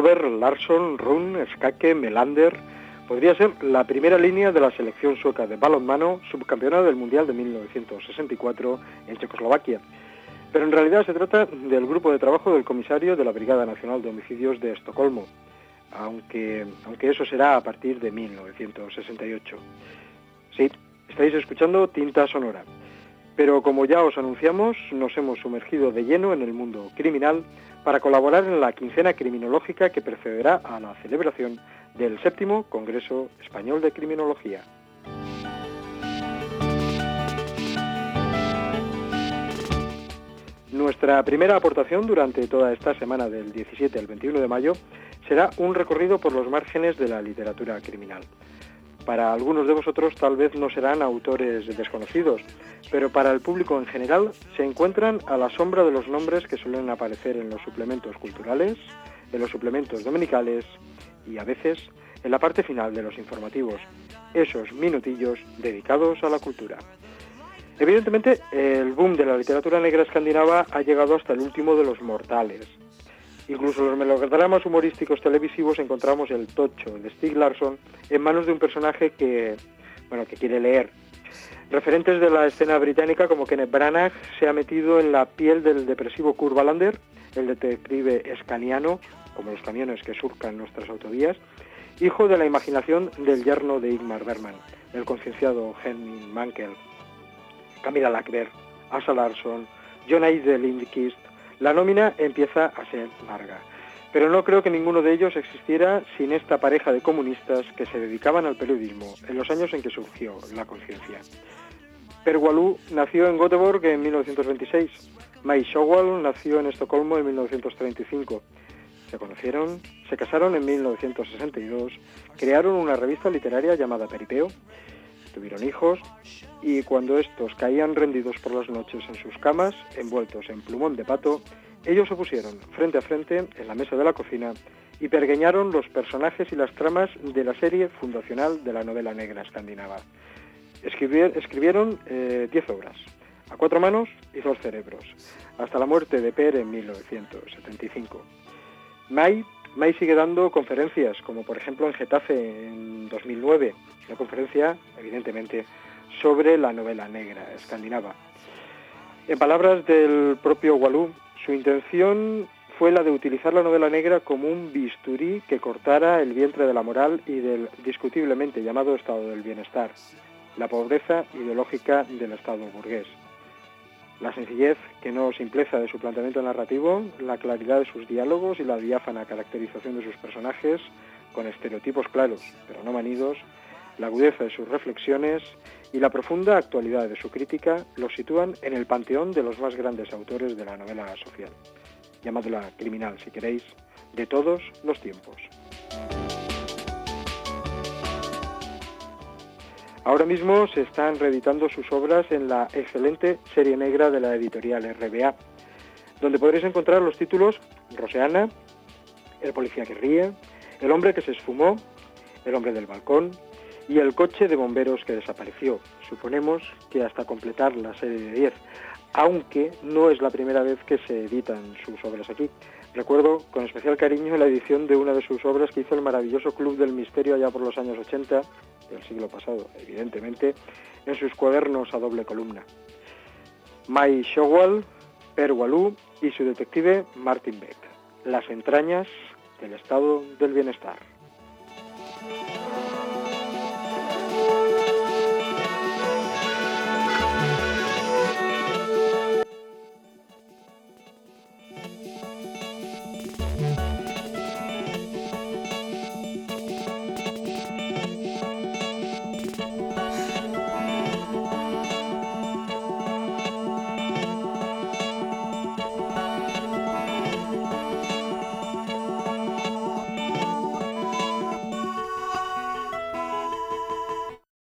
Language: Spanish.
Dolberg, Larsson, Rune, Skake, Melander. Podría ser la primera línea de la selección sueca de balonmano, subcampeona del Mundial de 1964 en Checoslovaquia. Pero en realidad se trata del grupo de trabajo del comisario de la Brigada Nacional de Homicidios de Estocolmo, aunque eso será a partir de 1968. Sí, estáis escuchando Tinta Sonora. Pero como ya os anunciamos, nos hemos sumergido de lleno en el mundo criminal para colaborar en la quincena criminológica que precederá a la celebración del 7º Congreso Español de Criminología. Nuestra primera aportación durante toda esta semana del 17 al 21 de mayo será un recorrido por los márgenes de la literatura criminal. Para algunos de vosotros tal vez no serán autores desconocidos, pero para el público en general se encuentran a la sombra de los nombres que suelen aparecer en los suplementos culturales, en los suplementos dominicales y a veces en la parte final de los informativos, esos minutillos dedicados a la cultura. Evidentemente, el boom de la literatura negra escandinava ha llegado hasta el último de los mortales. Incluso en los melodramas humorísticos televisivos encontramos el tocho de Stieg Larsson en manos de un personaje que quiere leer. Referentes de la escena británica como Kenneth Branagh se ha metido en la piel del depresivo Kurt Wallander, el detective escaniano, como los camiones que surcan nuestras autovías, hijo de la imaginación del yerno de Ingmar Bergman, el concienciado Henning Mankell. Camilla Lackberg, Asa Larsson, John Ajde Lindqvist. La nómina empieza a ser larga, pero no creo que ninguno de ellos existiera sin esta pareja de comunistas que se dedicaban al periodismo en los años en que surgió la conciencia. Per Wahlöö nació en Göteborg en 1926, May Showell nació en Estocolmo en 1935. Se conocieron, se casaron en 1962, crearon una revista literaria llamada Peripeo, tuvieron hijos y cuando estos caían rendidos por las noches en sus camas, envueltos en plumón de pato, ellos se pusieron frente a frente en la mesa de la cocina y pergeñaron los personajes y las tramas de la serie fundacional de la novela negra escandinava. Escribieron 10 obras, a 4 manos y 2 cerebros, hasta la muerte de Per en 1975. May sigue dando conferencias, como por ejemplo en Getafe en 2009, una conferencia, evidentemente, sobre la novela negra escandinava. En palabras del propio Wahlöö, su intención fue la de utilizar la novela negra como un bisturí que cortara el vientre de la moral y del discutiblemente llamado estado del bienestar, la pobreza ideológica del estado burgués. La sencillez, que no simpleza de su planteamiento narrativo, la claridad de sus diálogos y la diáfana caracterización de sus personajes, con estereotipos claros, pero no manidos, la agudeza de sus reflexiones y la profunda actualidad de su crítica los sitúan en el panteón de los más grandes autores de la novela social, llamadla criminal si queréis, de todos los tiempos. Ahora mismo se están reeditando sus obras en la excelente serie negra de la editorial RBA, donde podréis encontrar los títulos Roseana, El policía que ríe, El hombre que se esfumó, El hombre del balcón y El coche de bomberos que desapareció. Suponemos que hasta completar la serie de 10, aunque no es la primera vez que se editan sus obras aquí. Recuerdo con especial cariño la edición de una de sus obras que hizo el maravilloso Club del Misterio allá por los años 80, del siglo pasado, evidentemente, en sus cuadernos a doble columna. May Showell, Per Wahlöö y su detective Martin Beck. Las entrañas del estado del bienestar.